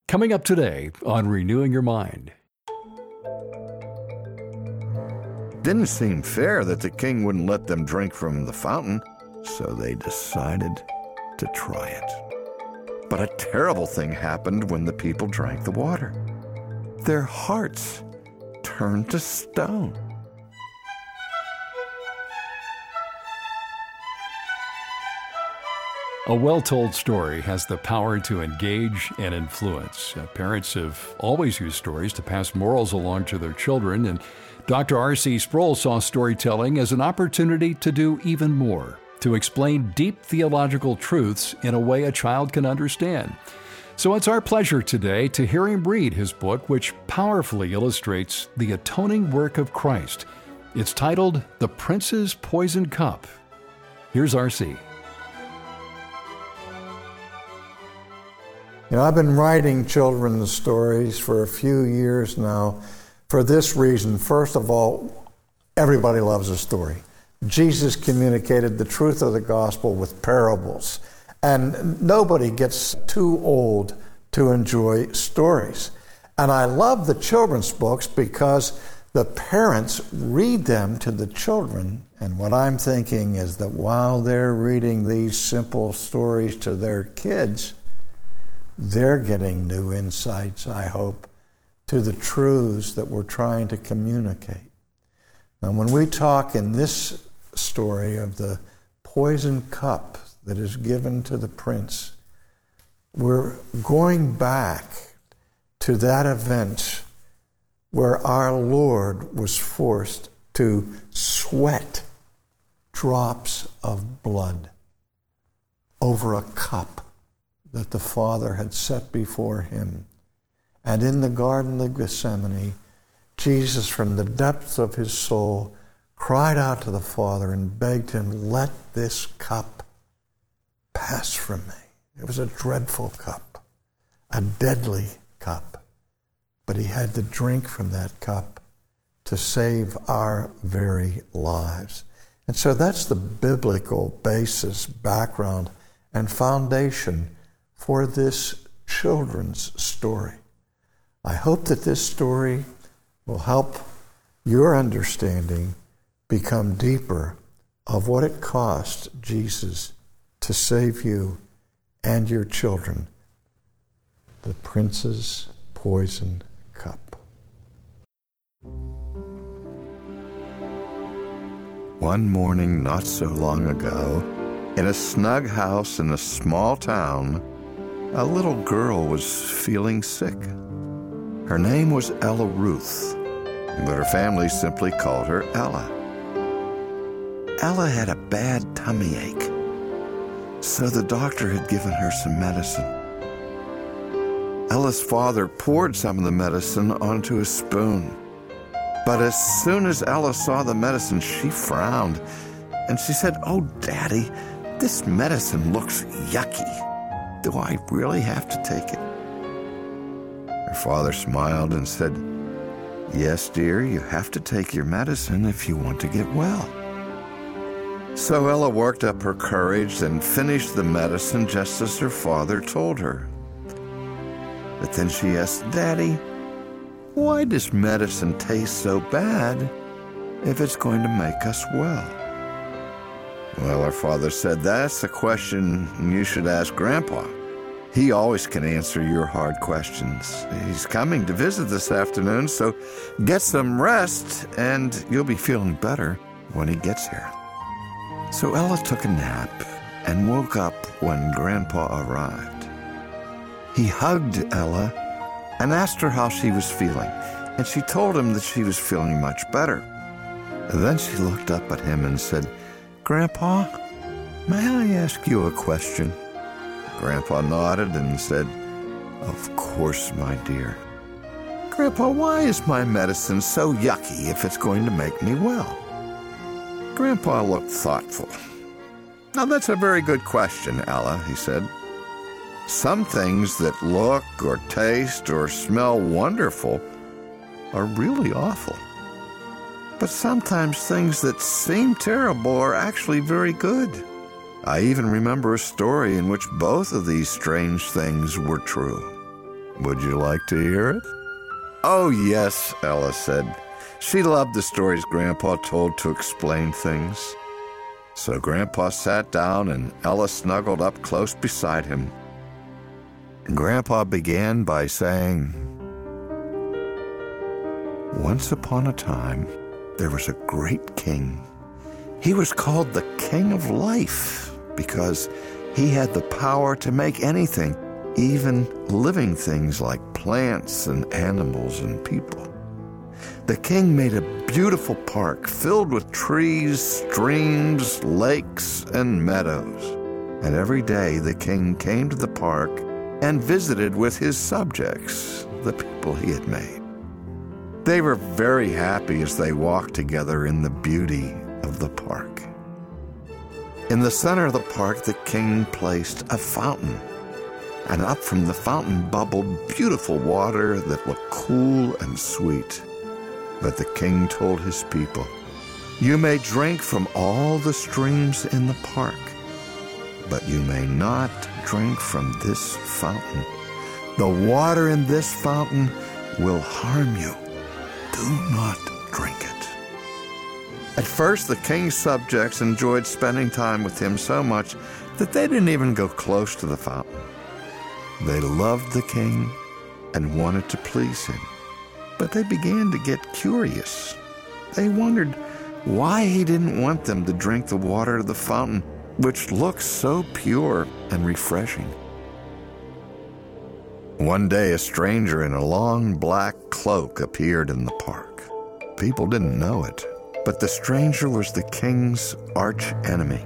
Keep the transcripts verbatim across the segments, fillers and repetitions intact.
Coming up today on Renewing Your Mind. Didn't seem fair that the king wouldn't let them drink from the fountain, so they decided to try it. But a terrible thing happened when the people drank the water. Their hearts turned to stone. A well-told story has the power to engage and influence. Uh, parents have always used stories to pass morals along to their children, and Doctor R C Sproul saw storytelling as an opportunity to do even more, to explain deep theological truths in a way a child can understand. So it's our pleasure today to hear him read his book, which powerfully illustrates the atoning work of Christ. It's titled The Prince's Poison Cup. Here's R C. You know, I've been writing children's stories for a few years now for this reason. First of all, everybody loves a story. Jesus communicated the truth of the gospel with parables, and nobody gets too old to enjoy stories. And I love the children's books because the parents read them to the children, and what I'm thinking is that while they're reading these simple stories to their kids, they're getting new insights, I hope, to the truths that we're trying to communicate. Now, when we talk in this story of the poison cup that is given to the prince, we're going back to that event where our Lord was forced to sweat drops of blood over a cup that the Father had set before him. And in the Garden of Gethsemane, Jesus, from the depths of his soul, cried out to the Father and begged him, "Let this cup pass from me." It was a dreadful cup, a deadly cup. But he had to drink from that cup to save our very lives. And so that's the biblical basis, background, and foundation for this children's story. I hope that this story will help your understanding become deeper of what it cost Jesus to save you and your children. The Prince's Poison Cup. One morning not so long ago, in a snug house in a small town, a little girl was feeling sick. Her name was Ella Ruth, but her family simply called her Ella. Ella had a bad tummy ache, so the doctor had given her some medicine. Ella's father poured some of the medicine onto a spoon, but as soon as Ella saw the medicine, she frowned, and she said, "Oh, Daddy, this medicine looks yucky. Do I really have to take it?" Her father smiled and said, "Yes, dear, you have to take your medicine if you want to get well." So Ella worked up her courage and finished the medicine just as her father told her. But then she asked, "Daddy, why does medicine taste so bad if it's going to make us well?" Well, her father said, "That's a question you should ask Grandpa. He always can answer your hard questions. He's coming to visit this afternoon, so get some rest and you'll be feeling better when he gets here." So Ella took a nap and woke up when Grandpa arrived. He hugged Ella and asked her how she was feeling, and she told him that she was feeling much better. And then she looked up at him and said, "Grandpa, may I ask you a question?" Grandpa nodded and said, "Of course, my dear." "Grandpa, why is my medicine so yucky if it's going to make me well?" Grandpa looked thoughtful. "Now, that's a very good question, Ella," he said. "Some things that look or taste or smell wonderful are really awful. But sometimes things that seem terrible are actually very good. I even remember a story in which both of these strange things were true. Would you like to hear it? Oh, yes, Ella said. She loved the stories Grandpa told to explain things. So Grandpa sat down and Ella snuggled up close beside him. Grandpa began by saying, "Once upon a time, there was a great king. He was called the King of Life because he had the power to make anything, even living things like plants and animals and people. The king made a beautiful park filled with trees, streams, lakes, and meadows. And every day the king came to the park and visited with his subjects, the people he had made. They were very happy as they walked together in the beauty of the park. In the center of the park, the king placed a fountain, and up from the fountain bubbled beautiful water that looked cool and sweet. But the king told his people, 'You may drink from all the streams in the park, but you may not drink from this fountain. The water in this fountain will harm you. Do not drink it.' At first, the king's subjects enjoyed spending time with him so much that they didn't even go close to the fountain. They loved the king and wanted to please him, but they began to get curious. They wondered why he didn't want them to drink the water of the fountain, which looked so pure and refreshing. One day, a stranger in a long black cloak appeared in the park. People didn't know it, but the stranger was the king's arch enemy.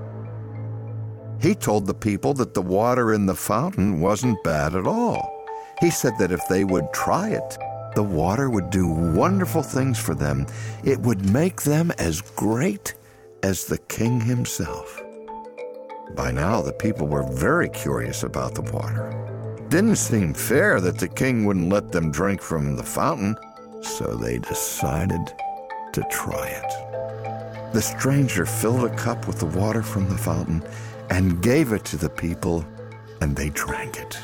He told the people that the water in the fountain wasn't bad at all. He said that if they would try it, the water would do wonderful things for them. It would make them as great as the king himself. By now, the people were very curious about the water. Didn't seem fair that the king wouldn't let them drink from the fountain, so they decided to try it. The stranger filled a cup with the water from the fountain and gave it to the people, and they drank it.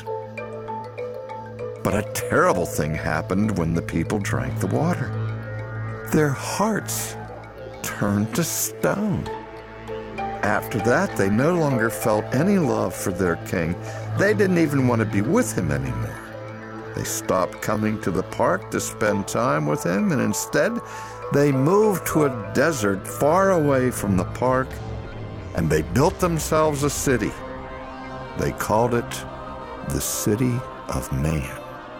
But a terrible thing happened when the people drank the water. Their hearts turned to stone. After that, they no longer felt any love for their king. They didn't even want to be with him anymore. They stopped coming to the park to spend time with him, and instead, they moved to a desert far away from the park, and they built themselves a city. They called it the City of Man.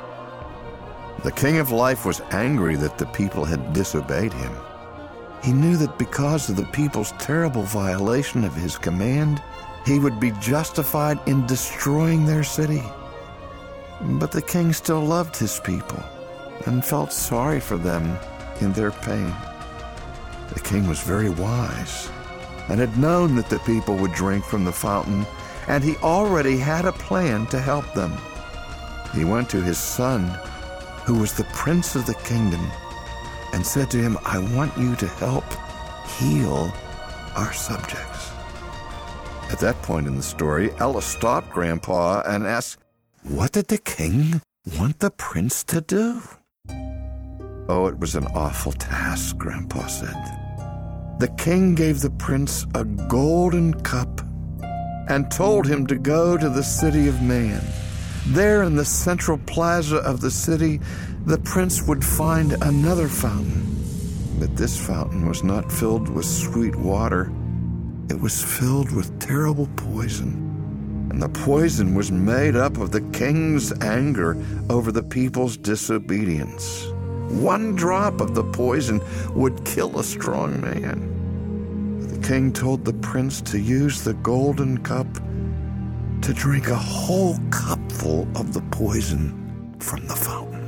The King of Life was angry that the people had disobeyed him. He knew that because of the people's terrible violation of his command, he would be justified in destroying their city. But the king still loved his people and felt sorry for them in their pain. The king was very wise and had known that the people would drink from the fountain, and he already had a plan to help them. He went to his son, who was the prince of the kingdom, and said to him, "I want you to help heal our subjects." At that point in the story, Ella stopped Grandpa and asked, "What did the king want the prince to do?" "Oh, it was an awful task," Grandpa said. "The king gave the prince a golden cup and told him to go to the City of Man. There in the central plaza of the city, the prince would find another fountain. But this fountain was not filled with sweet water. It was filled with terrible poison. And the poison was made up of the king's anger over the people's disobedience. One drop of the poison would kill a strong man. The king told the prince to use the golden cup to drink a whole cupful of the poison from the fountain.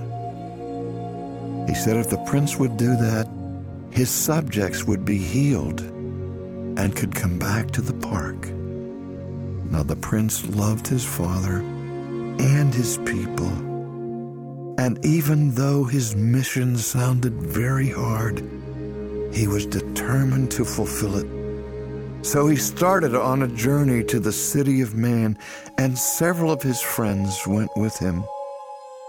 He said if the prince would do that, his subjects would be healed and could come back to the park. Now the prince loved his father and his people, and even though his mission sounded very hard, he was determined to fulfill it. So he started on a journey to the City of Man, and several of his friends went with him.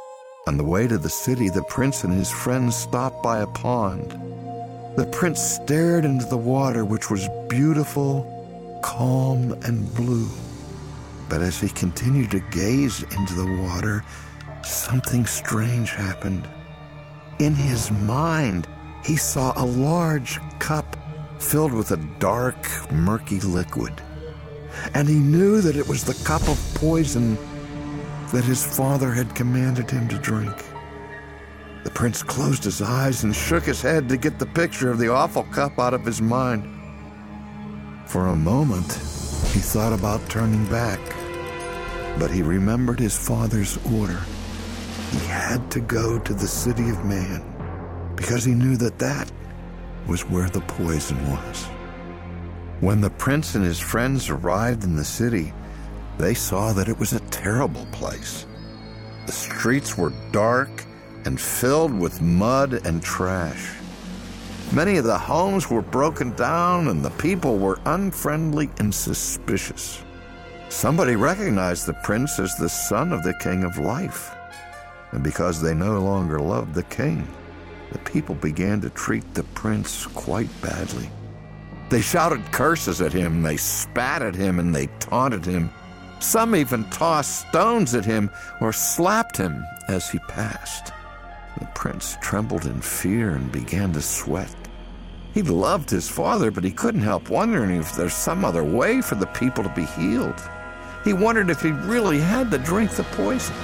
On the way to the city, the prince and his friends stopped by a pond. The prince stared into the water, which was beautiful, calm, and blue. But as he continued to gaze into the water, something strange happened. In his mind, he saw a large cup filled with a dark, murky liquid. And he knew that it was the cup of poison that his father had commanded him to drink. The prince closed his eyes and shook his head to get the picture of the awful cup out of his mind. For a moment, he thought about turning back, but he remembered his father's order. He had to go to the city of man because he knew that that was where the poison was. When the prince and his friends arrived in the city, they saw that it was a terrible place. The streets were dark and filled with mud and trash. Many of the homes were broken down, and the people were unfriendly and suspicious. Somebody recognized the prince as the son of the king of life. And because they no longer loved the king, the people began to treat the prince quite badly. They shouted curses at him, they spat at him, and they taunted him. Some even tossed stones at him or slapped him as he passed. The prince trembled in fear and began to sweat. He loved his father, but he couldn't help wondering if there's some other way for the people to be healed. He wondered if he really had to drink the poison.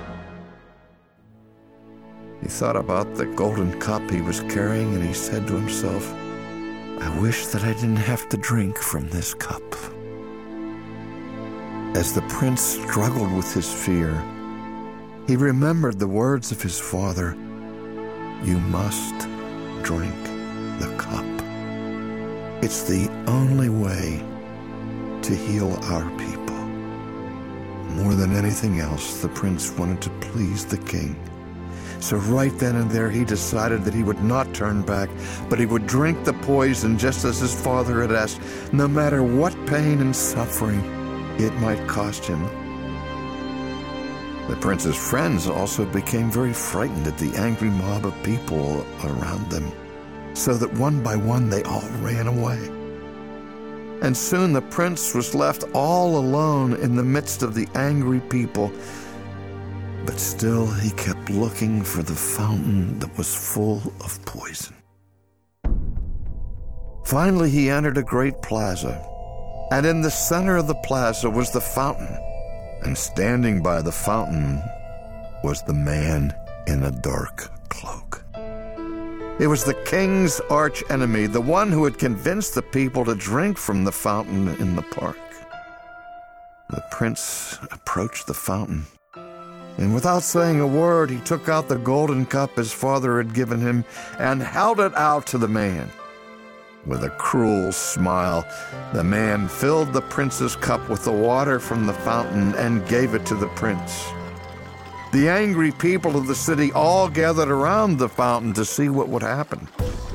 He thought about the golden cup he was carrying, and he said to himself, "I wish that I didn't have to drink from this cup." As the prince struggled with his fear, he remembered the words of his father, "You must drink the cup. It's the only way to heal our people." More than anything else, the prince wanted to please the king. So right then and there, he decided that he would not turn back, but he would drink the poison just as his father had asked, no matter what pain and suffering it might cost him. The prince's friends also became very frightened at the angry mob of people around them, so that one by one they all ran away. And soon the prince was left all alone in the midst of the angry people. But still he kept looking for the fountain that was full of poison. Finally he entered a great plaza, and in the center of the plaza was the fountain, and standing by the fountain was the man in a dark cloak. It was the king's arch enemy, the one who had convinced the people to drink from the fountain in the park. The prince approached the fountain, and without saying a word, he took out the golden cup his father had given him and held it out to the man. With a cruel smile, the man filled the prince's cup with the water from the fountain and gave it to the prince. The angry people of the city all gathered around the fountain to see what would happen.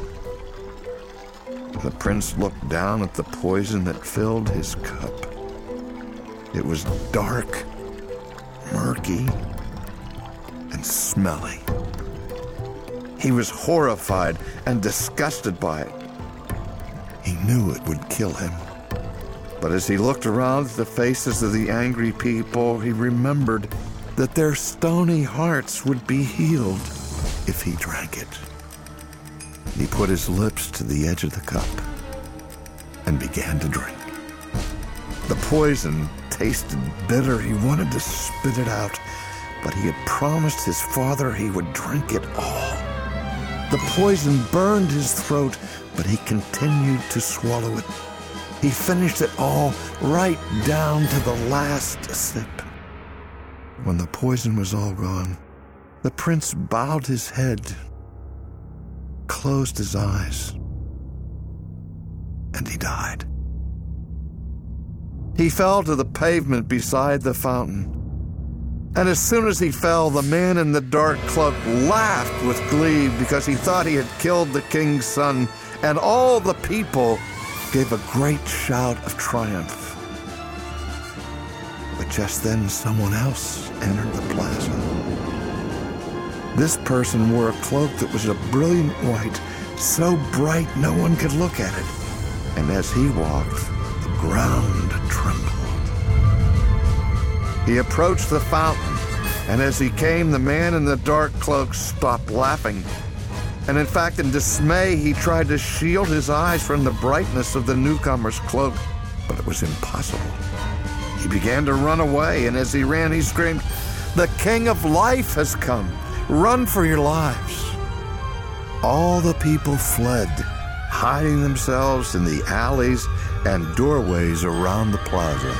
The prince looked down at the poison that filled his cup. It was dark, murky, and smelly. He was horrified and disgusted by it. He knew it would kill him. But as he looked around at the faces of the angry people, he remembered that their stony hearts would be healed if he drank it. He put his lips to the edge of the cup and began to drink. The poison tasted bitter. He wanted to spit it out, but he had promised his father he would drink it all. The poison burned his throat, but he continued to swallow it. He finished it all right down to the last sip. When the poison was all gone, the prince bowed his head, closed his eyes, and he died. He fell to the pavement beside the fountain. And as soon as he fell, the man in the dark cloak laughed with glee because he thought he had killed the king's son, and all the people gave a great shout of triumph. But just then someone else entered the plaza. This person wore a cloak that was a brilliant white, so bright no one could look at it. And as he walked, the ground trembled. He approached the fountain, and as he came, the man in the dark cloak stopped laughing. And in fact, in dismay, he tried to shield his eyes from the brightness of the newcomer's cloak, but it was impossible. He began to run away, and as he ran, he screamed, "The King of Life has come! Run for your lives!" All the people fled, hiding themselves in the alleys and doorways around the plaza.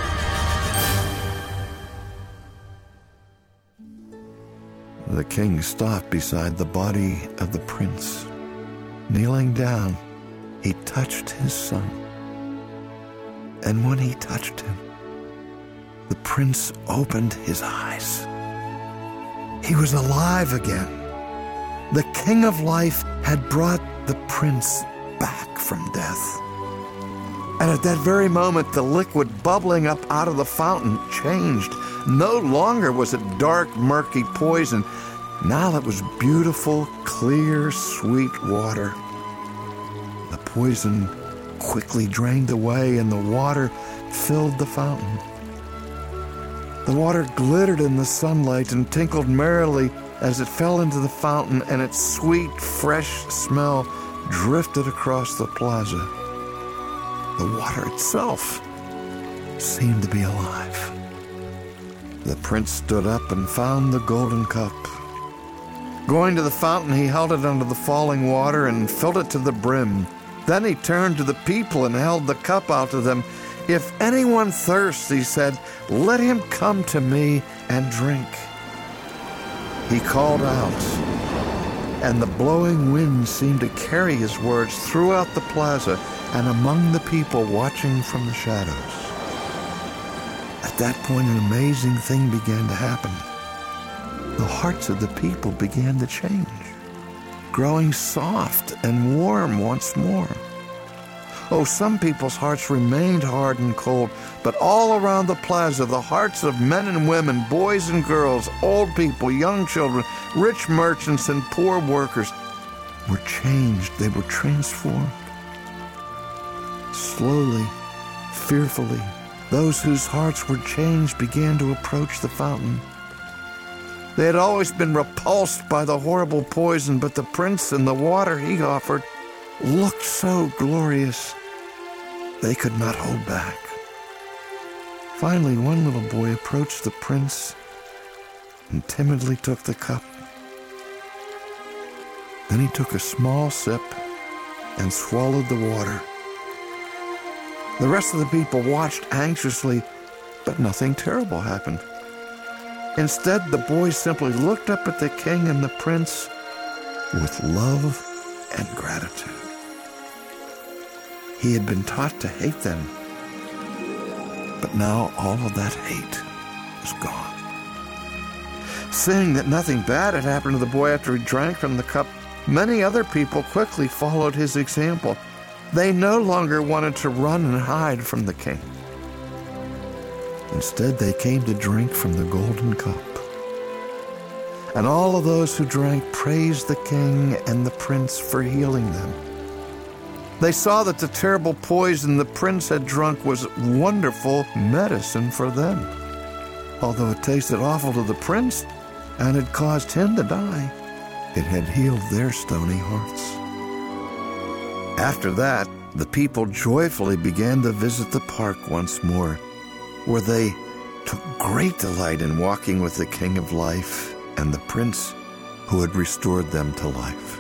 The king stopped beside the body of the prince. Kneeling down, he touched his son. And when he touched him, the prince opened his eyes. He was alive again. The King of Life had brought the prince back from death. And at that very moment, the liquid bubbling up out of the fountain changed. No longer was it dark, murky poison. Now it was beautiful, clear, sweet water. The poison quickly drained away, and the water filled the fountain. The water glittered in the sunlight and tinkled merrily as it fell into the fountain, and its sweet, fresh smell drifted across the plaza. The water itself seemed to be alive. The prince stood up and found the golden cup. Going to the fountain, he held it under the falling water and filled it to the brim. Then he turned to the people and held the cup out to them. "If anyone thirsts," he said, "let him come to me and drink." He called out, and the blowing wind seemed to carry his words throughout the plaza and among the people watching from the shadows. At that point, an amazing thing began to happen. The hearts of the people began to change, growing soft and warm once more. Oh, some people's hearts remained hard and cold, but all around the plaza, the hearts of men and women, boys and girls, old people, young children, rich merchants, and poor workers were changed. They were transformed. Slowly, fearfully, those whose hearts were changed began to approach the fountain. They had always been repulsed by the horrible poison, but the prince and the water he offered looked so glorious, they could not hold back. Finally, one little boy approached the prince and timidly took the cup. Then he took a small sip and swallowed the water. The rest of the people watched anxiously, but nothing terrible happened. Instead, the boy simply looked up at the king and the prince with love and gratitude. He had been taught to hate them, but now all of that hate was gone. Seeing that nothing bad had happened to the boy after he drank from the cup, many other people quickly followed his example. They no longer wanted to run and hide from the king. Instead, they came to drink from the golden cup. And all of those who drank praised the king and the prince for healing them. They saw that the terrible poison the prince had drunk was wonderful medicine for them. Although it tasted awful to the prince and had caused him to die, it had healed their stony hearts. After that, the people joyfully began to visit the park once more, where they took great delight in walking with the King of Life and the prince who had restored them to life.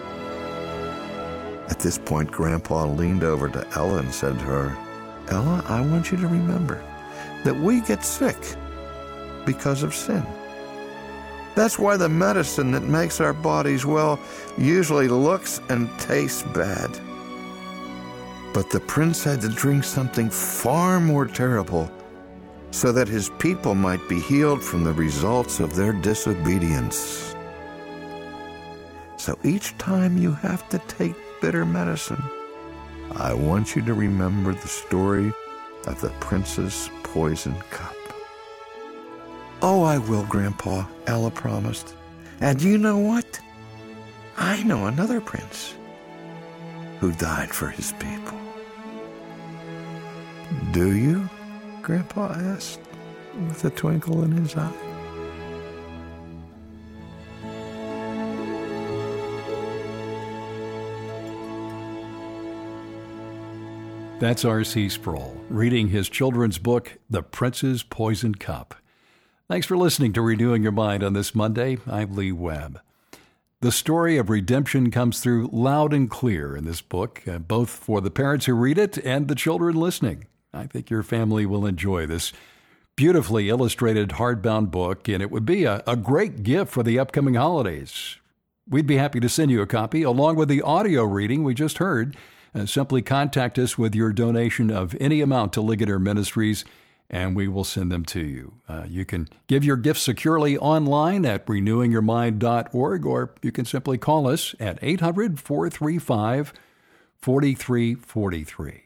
At this point, Grandpa leaned over to Ella and said to her, "Ella, I want you to remember that we get sick because of sin. That's why the medicine that makes our bodies well usually looks and tastes bad. But the prince had to drink something far more terrible so that his people might be healed from the results of their disobedience. So each time you have to take bitter medicine, I want you to remember the story of the prince's poison cup." "Oh, I will, Grandpa," Ella promised. And you know what? I know another prince who died for his people. Do you? Grandpa asked with a twinkle in his eye. That's R C Sproul, reading his children's book, The Prince's Poisoned Cup. Thanks for listening to Renewing Your Mind on this Monday. I'm Lee Webb. The story of redemption comes through loud and clear in this book, uh, both for the parents who read it and the children listening. I think your family will enjoy this beautifully illustrated hardbound book, and it would be a, a great gift for the upcoming holidays. We'd be happy to send you a copy, along with the audio reading we just heard. Uh, simply contact us with your donation of any amount to Ligonier Ministries, and we will send them to you. Uh, you can give your gifts securely online at renewing your mind dot org, or you can simply call us at eight hundred, four three five, four three four three.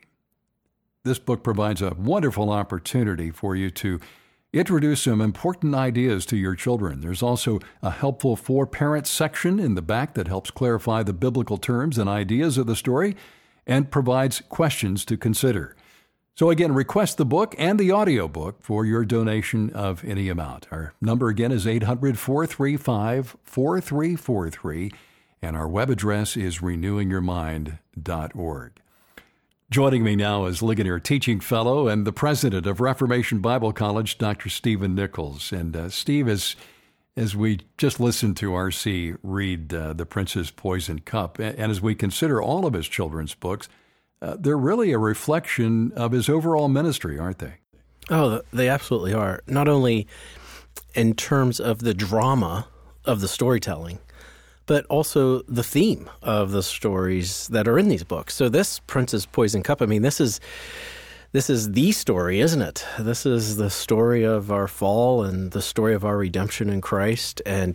This book provides a wonderful opportunity for you to introduce some important ideas to your children. There's also a helpful For Parents section in the back that helps clarify the biblical terms and ideas of the story and provides questions to consider. So again, request the book and the audio book for your donation of any amount. Our number again is eight hundred, four three five, four three four three, and our web address is renewing your mind dot org. Joining me now is Ligonier Teaching Fellow and the President of Reformation Bible College, Doctor Stephen Nichols. And uh, Steve, as, as we just listened to R C read uh, The Prince's Poisoned Cup, and, and as we consider all of his children's books, uh, they're really a reflection of his overall ministry, aren't they? Oh, they absolutely are. Not only in terms of the drama of the storytelling, but also the theme of the stories that are in these books. So this Prince's Poisoned Cup, I mean, this is this is the story, isn't it? This is the story of our fall and the story of our redemption in Christ, and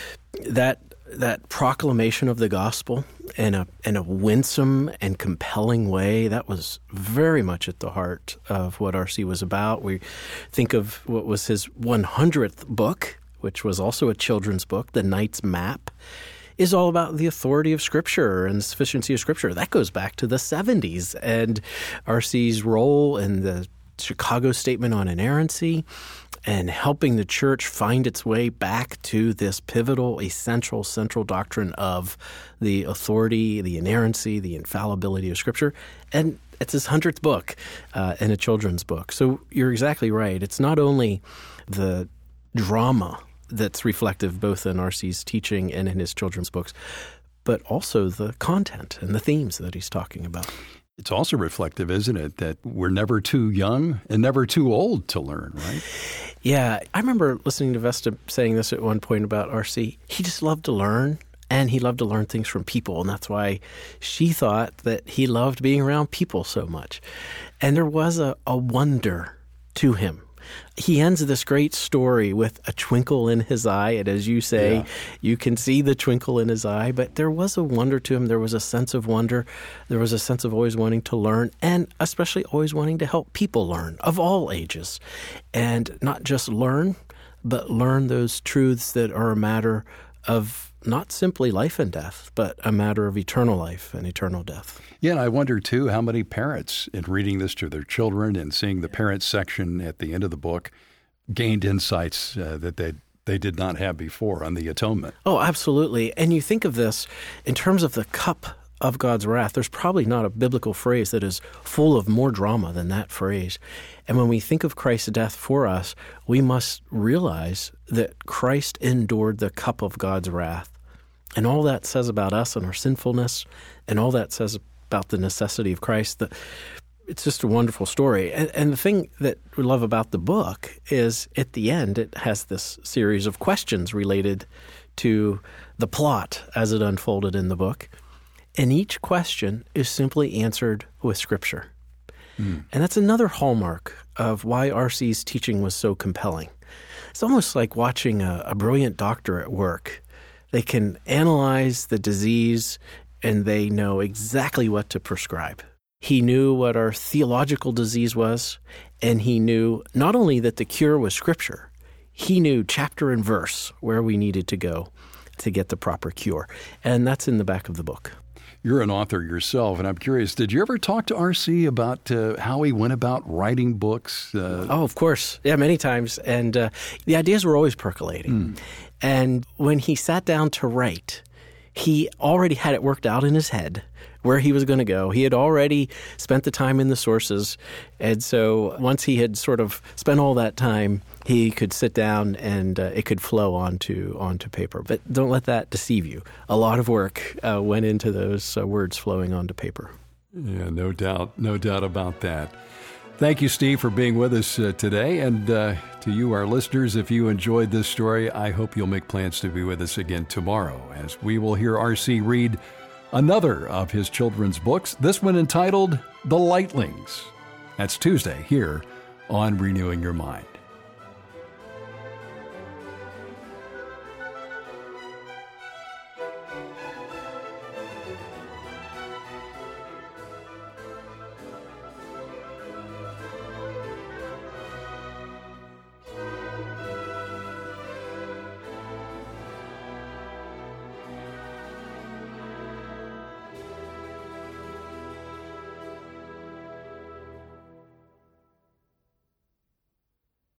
that that proclamation of the gospel in a in a winsome and compelling way, that was very much at the heart of what R C was about. We think of what was his one hundredth book, which was also a children's book, The Knight's Map, is all about the authority of Scripture and the sufficiency of Scripture. That goes back to the seventies, and R C's role in the Chicago Statement on Inerrancy and helping the church find its way back to this pivotal, essential, central doctrine of the authority, the inerrancy, the infallibility of Scripture. And it's his hundredth book uh, in a children's book. So you're exactly right. It's not only the drama that's reflective both in R C's teaching and in his children's books, but also the content and the themes that he's talking about. It's also reflective, isn't it, that we're never too young and never too old to learn, right? Yeah. I remember listening to Vesta saying this at one point about R C. He just loved to learn, and he loved to learn things from people, and that's why she thought that he loved being around people so much. And there was a, a wonder to him. He ends this great story with a twinkle in his eye, and as you say, yeah. You can see the twinkle in his eye, but there was a wonder to him. There was a sense of wonder. There was a sense of always wanting to learn, and especially always wanting to help people learn of all ages. And not just learn, but learn those truths that are a matter of not simply life and death, but a matter of eternal life and eternal death. Yeah, and I wonder, too, how many parents, in reading this to their children and seeing the parents section at the end of the book, gained insights uh, that they they did not have before on the atonement. Oh, absolutely. And you think of this in terms of the cup of God's wrath. There's probably not a biblical phrase that is full of more drama than that phrase. And when we think of Christ's death for us, we must realize that Christ endured the cup of God's wrath. And all that says about us and our sinfulness, and all that says about the necessity of Christ, that it's just a wonderful story. And, and the thing that we love about the book is at the end, it has this series of questions related to the plot as it unfolded in the book. And each question is simply answered with Scripture. Mm. And that's another hallmark of why R C's teaching was so compelling. It's almost like watching a, a brilliant doctor at work. They can analyze the disease, and they know exactly what to prescribe. He knew what our theological disease was, and he knew not only that the cure was Scripture, he knew chapter and verse where we needed to go. to get the proper cure. And that's in the back of the book. You're an author yourself, and I'm curious, did you ever talk to R C about uh, how he went about writing books? Uh, oh, of course. Yeah, many times. And uh, the ideas were always percolating. Mm. And when he sat down to write, he already had it worked out in his head where he was going to go. He had already spent the time in the sources. And so once he had sort of spent all that time, he could sit down and uh, it could flow onto onto paper. But don't let that deceive you. A lot of work uh, went into those uh, words flowing onto paper. Yeah, no doubt. No doubt about that. Thank you, Steve, for being with us uh, today. And uh, to you, our listeners, if you enjoyed this story, I hope you'll make plans to be with us again tomorrow as we will hear R C read another of his children's books, this one entitled The Lightlings. That's Tuesday here on Renewing Your Mind.